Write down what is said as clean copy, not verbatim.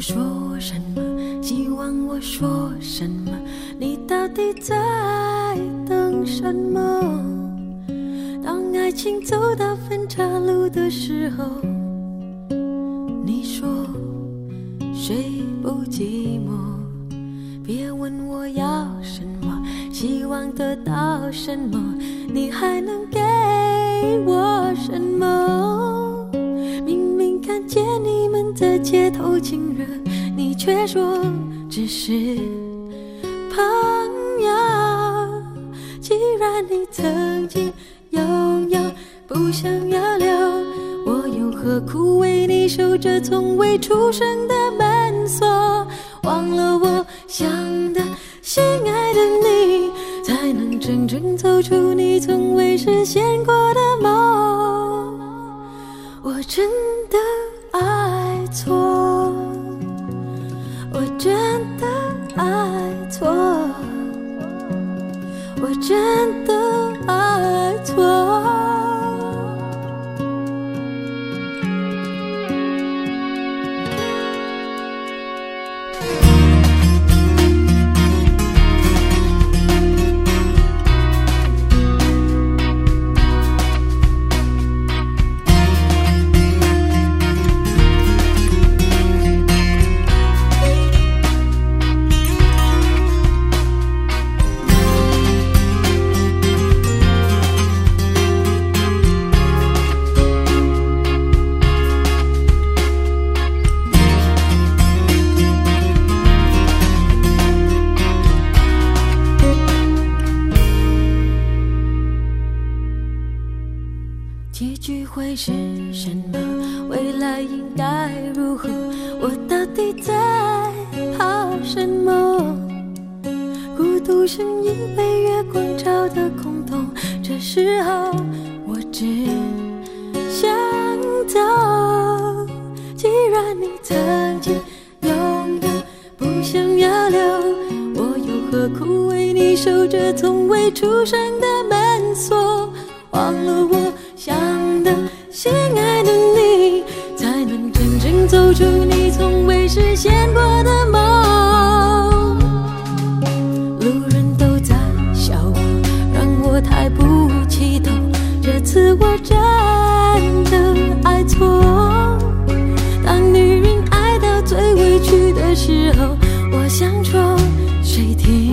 说什么？希望我说什么？你到底在等什么？当爱情走到分岔路的时候，你说谁不寂寞？别问我要什么，希望得到什么，你还能给我什么？明明看见你们在街头亲热，你却说只是朋友。既然你曾经拥有，不想要留，我又何苦为你守着从未出生的门锁？忘了我想的心爱的你，才能真正走出你从未实现过的梦。我真的爱错，我真的爱错，我真的爱错。结局会是什么？未来应该如何？我到底在怕什么？孤独声音被月光照得空洞，这时候我只想走。既然你曾经拥有，不想要留，我又何苦为你守着从未出生的门锁？忘了我想的心爱的你，才能真正走出你从未实现过的梦。路人都在笑我，让我太不起头，这次我真的爱错。当女人爱到最委屈的时候，我想说谁听